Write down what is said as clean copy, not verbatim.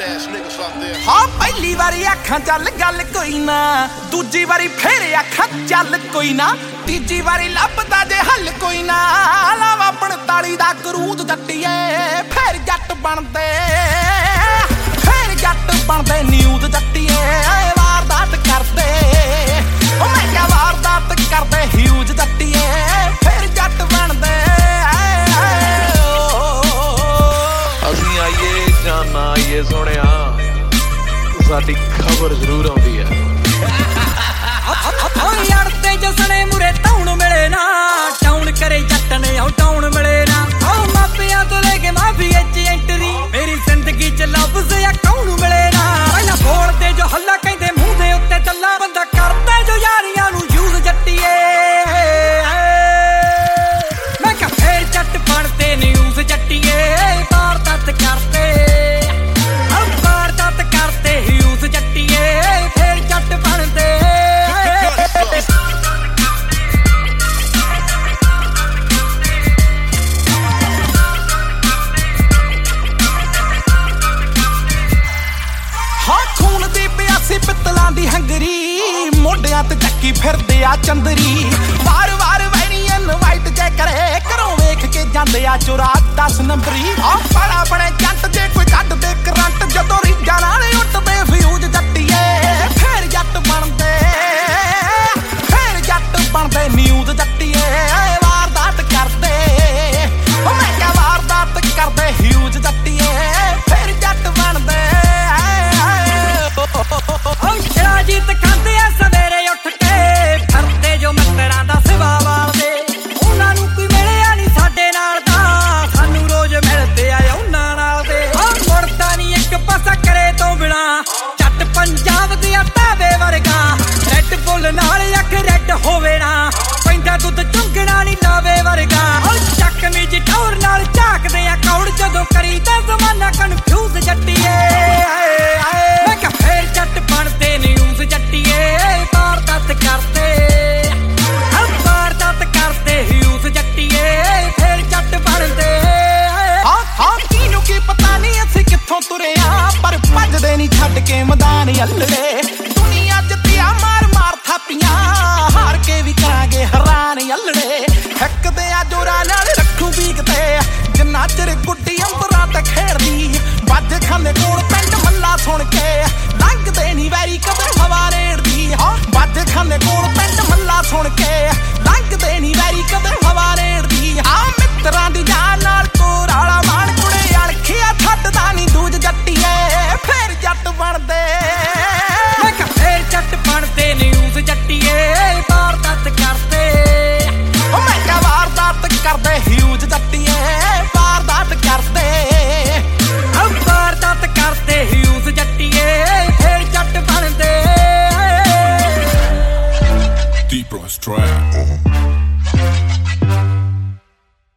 हाँ पहली बारी आखां चल गल कोई ना, दूजी बारी फिर आखां चल कोई ना, तीजी बारी लभदा जे हल कोई ना, लावा 45 दा करूद जट्टीए फिर जट बनदे, फिर जट बनदे न्यूज़ जट्टीए वारदात करदे, मैं क्या वारदात करदे ह्यूज जट्टीए फिर जट बनदे। ਅਸੀਂ ਆਈਏ ਜਾਂ ਨਾ ਆਈਏ ਸੋਹਣਿਆ ਸਾਡੀ ਖਬਰ ਜ਼ਰੂਰ ਆਉਂਦੀ ਹੈ। ਯਾਰ ਤੇ ਜਸਣੇ ਮੁਰੇ ਟਾਉਣ ਮਿਲੇ ਨਾ, ਟਾਉਣ ਕਰੇ ਜੱਟ ਨੇ ਉਹ ਟਾਉਣ ਮਿਲੇ ਨਾ, ਉਹ ਮਾਪਿਆਂ ਤੋਂ ਲੈ ਕੇ ਮਾਫੀਏ ਚ ਐਂਟਰੀ ਮੇਰੀ ਜ਼ਿੰਦਗੀ ਚ ਲਫ਼ਜ਼ ਆ ਕੌਣ ਮਿਲੇ ਨਾ, ਪਹਿਲਾਂ ਬੋਲਦੇ ਜੋ ਹੱਲਾ ਕਹਿੰਦੇ ਮੂੰਹ ਦੇ ਉੱਤੇ ਚੱਲਾ, ਬੰਦਾ ਕਰਦੇ ਜੋ ਯਾਰੀਆਂ ਨੂੰ ਯੂਜ਼ ਜੱਟੀਏ, ਮੈਂ ਕਿਹਾ ਫੇਰ ਜੱਟ ਬਣਦੇ ਨਿਊਜ਼ ਜੱਟੀਏ ਵਾਰਦਾਤ ਕਰਦੇ, ਵਾਰਦਾਤ ਕਰਦੇ ਹਿਊਜ਼ ਜੱਟੀਏ ਫੇਰ ਜੱਟ ਬਣਦੇ। ਹਾਂ ਖੂਨ ਦੀ ਪਿਆਸੀ ਪਿੱਤਲਾਂ ਦੀ ਹੰਗਰੀ, ਮੋਢਿਆਂ ਤੇ ਚੱਕੀ ਫਿਰਦੇ ਆ ਚੰਦਰੀ, ਵਾਰ-ਵਾਰ ਵੈਰੀਅਨ ਵਾਈਟ ਜੇ ਕਰੇ ਘਰੋਂ ਵੇਖ ਕੇ ਜਾਂਦੇ ਆ ਚੁਰਾ 10 ਨੰਬਰੀ, ਆ ਬੜਾ ਬਣੇ ਜੱਟ ਜੇ ਕੋਈ ਕੱਢ ਦੇ ਕਰੰਟ, ਜਦੋਂ ਰੀਜਾਂ ਨਾਲ ਉੱਟਦੇ ਫਿਊਜ਼ ਜੱਟੀਏ ਫੇਰ ਜੱਟ ਬਣਦੇ, ਫੇਰ ਜੱਟ ਬਣਦੇ ਨਿਊਜ਼ ਜੱਟੀਏ ਵਾਰਦਾਤ ਕਰਦੇ, ਮੈਂ ਕਿਹਾ ਵਾਰਦਾਤ ਕਰਦੇ ਹਿਊਜ਼ ਜੱਟੀਏ ਫੇਰ ਜੱਟ ਬਣਦੇ। ਰਾਜੀਤ ਖਾਂਦੇ ਆ ਸਵੇਰੇ ਉੱਠ ਕੇ ਫਿਰਦੇ ਜੋ ਮਿੱਤਰਾਂ ਦਾ ਸਿਵਾ ਵਾਲਦੇ, ਉਹਨਾਂ ਨੂੰ ਕੋਈ ਮਿਲਿਆ ਨਹੀਂ ਸਾਡੇ ਨਾਲ ਦਾ, ਸਾਨੂੰ ਰੋਜ਼ ਮਿਲਦੇ ਆ ਉਹਨਾਂ ਨਾਲ ਦੇ, ਮੁੜਦਾ ਨਹੀਂ ਇੱਕ ਪਾਸਾ ਕਰੇ ਤੋਂ ਬਿਨਾ, ਜੱਟ ਪੰਜਾਬ ਦੇ ਤਾਵੇ ਵਰਗਾ, ਰੈੱਡ ਬੁੱਲ ਨਾਲ ਅੱਖ ਰੈੱਡ ਹੋਵੇ ਨਾ, ਪੈਂਦਾ ਦੁੱਧ ਚੁੰਗਣਾ ਨਹੀਂ ਲਾਵੇ ਵਰਗਾ, ਚੱਕਵੀਂ ਜੀ ਠੌਰ ਨਾਲ ਝਾਕਦੇ ਆ ਕੌੜ, ਜਦੋਂ ਕਰੀਦਾ ਜ਼ਮਾਨਾ ਕਨਫਿਊਜ਼ ਜੱਟੀਏ, ਮੈਂ ਕਿਹਾ ਫੇਰ ਜੱਟ ਬਣਦੇ ਨਿਊਜ਼ ਜੱਟੀਏ ਵਾਰਦਾਤ ਕਰਦੇ, ਵਾਰਦਾਤ ਕਰਦੇ ਹਿਊਜ਼ ਜੱਟੀਏ ਫੇਰ ਜੱਟ ਬਣਦੇ। ਹਾਂ ਕਿਹਨੂੰ ਕੀ ਪਤਾ ਨਹੀਂ ਅਸੀਂ ਕਿੱਥੋਂ ਤੁਰੇ ਆ, ਪਰ ਭੱਜਦੇ ਨਹੀਂ ਛੱਡ ਕੇ ਮੈਦਾਨ ਅੱਲੜੇ, ਦੁਨੀਆ ਜਿੱਤਿਆ ਮਾਰ ਮਾਰ ਥਾਪੀਆਂ, ਹਾਰ ਕੇ ਵੀ ਕਰਾਂਗੇ ਹੈਰਾਨ ਅੱਲੜੇ, ਹੱਕਦੇ ਆ ਜੋਰਾਂ ਨਾਲ ਰੱਖੂ ਵੀਕਦੇ, ਜਿੰਨਾ ਚਿਰ ਗੁੱਡੀ ਅੰਬਰਾਂ ਤੇ ਖੇਡਦੀ, ਵੱਜ ਖਾਨੇ ਕੋਲ ਪਿੰਡ ਮੱਲਾ ਸੁਣ ਕੇ, ਲੰਘਦੇ ਨਹੀਂ ਵੈਰੀ ਕਦੇ ਹਵਾ ਰੇੜਦੀ, ਹਾਂ ਵੱਜ ਖਾਨੇ ਕੋਲ ਪਿੰਡ ਮੱਲਾ ਸੁਣ ਕੇ, ਲੰਘਦੇ ਨਹੀਂ ਵੈਰੀ ਕਦੇ ਹਵਾ ਰੇੜਦੀ, ਹਾਂ ਮਿੱਤਰਾਂ ਦੀ ਜਾਨ ਨਾਲ ਕੋਰਾਲਾ ਮਾਣ ਕੁੜੇ ਅਣਖਿਆ ਛੱਡਦਾ ਨਹੀਂ ਦੂਜ ਜੱਟੀਏ ਫੇਰ ਜੱਟ ਬਣਦੇ, ਮੈਂ ਕਿਹਾ ਫੇਰ ਜੱਟ ਬਣਦੇ ਨਿਊਜ਼ ਜੱਟੀਏ ਵਾਰਦਾਤ ਕਰਦੇ, ਮੈਂ ਕਿਹਾ ਵਾਰਦਾਤ ਕਰਦੇ ਹਿਊਜ਼ ਜੱਟੀਏ ਵਾਰਦਾਤ ਕਰਦੇ, ਵਾਰਦਾਤ ਕਰਦੇ ਹਿਊਜ਼ ਜੱਟੀਏ ਫੇਰ ਜੱਟ ਬਣਦੇ। Deep Ross Track.